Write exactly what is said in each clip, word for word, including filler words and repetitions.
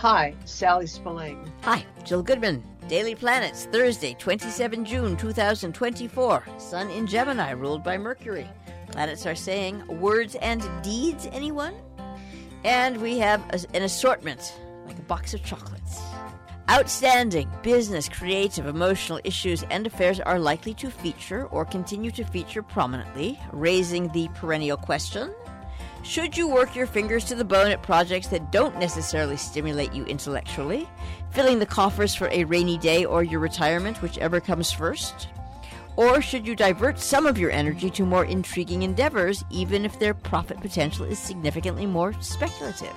Hi, Sally Spillane. Hi, Jill Goodman. Daily Planets, Thursday, the twenty-seventh of June, two thousand twenty-four. Sun in Gemini, ruled by Mercury. Planets are saying, words and deeds, anyone? And we have a, an assortment, like a box of chocolates. Outstanding business, creative, emotional issues and affairs are likely to feature or continue to feature prominently, raising the perennial question: should you work your fingers to the bone at projects that don't necessarily stimulate you intellectually, filling the coffers for a rainy day or your retirement, whichever comes first? Or should you divert some of your energy to more intriguing endeavors, even if their profit potential is significantly more speculative?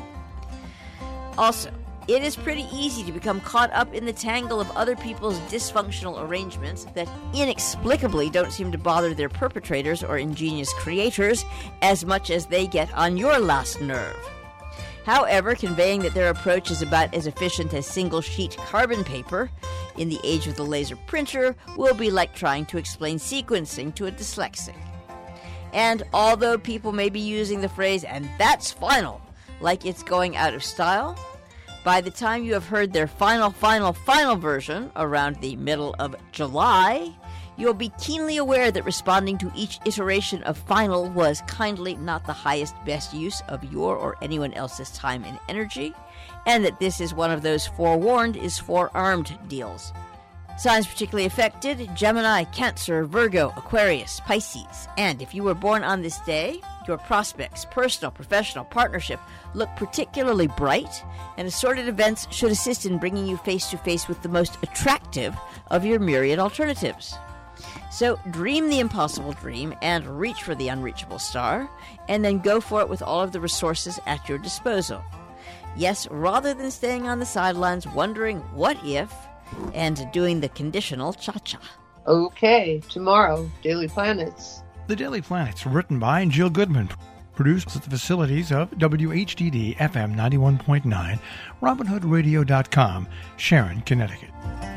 Also, it is pretty easy to become caught up in the tangle of other people's dysfunctional arrangements that inexplicably don't seem to bother their perpetrators or ingenious creators as much as they get on your last nerve. However, conveying that their approach is about as efficient as single-sheet carbon paper in the age of the laser printer will be like trying to explain sequencing to a dyslexic. And although people may be using the phrase, "and that's final," like it's going out of style, by the time you have heard their final, final, final version around the middle of July, you'll be keenly aware that responding to each iteration of final was kindly not the highest best use of your or anyone else's time and energy, and that this is one of those forewarned is forearmed deals. Signs particularly affected: Gemini, Cancer, Virgo, Aquarius, Pisces. And if you were born on this day, your prospects, personal, professional, partnership, look particularly bright, and assorted events should assist in bringing you face-to-face with the most attractive of your myriad alternatives. So dream the impossible dream and reach for the unreachable star, and then go for it with all of the resources at your disposal. Yes, rather than staying on the sidelines wondering what if, and doing the conditional cha-cha. Okay, tomorrow, Daily Planets. The Daily Planets, written by Jill Goodman, produced at the facilities of W H D D F M ninety-one point nine, Robin Hood Radio dot com, Sharon, Connecticut.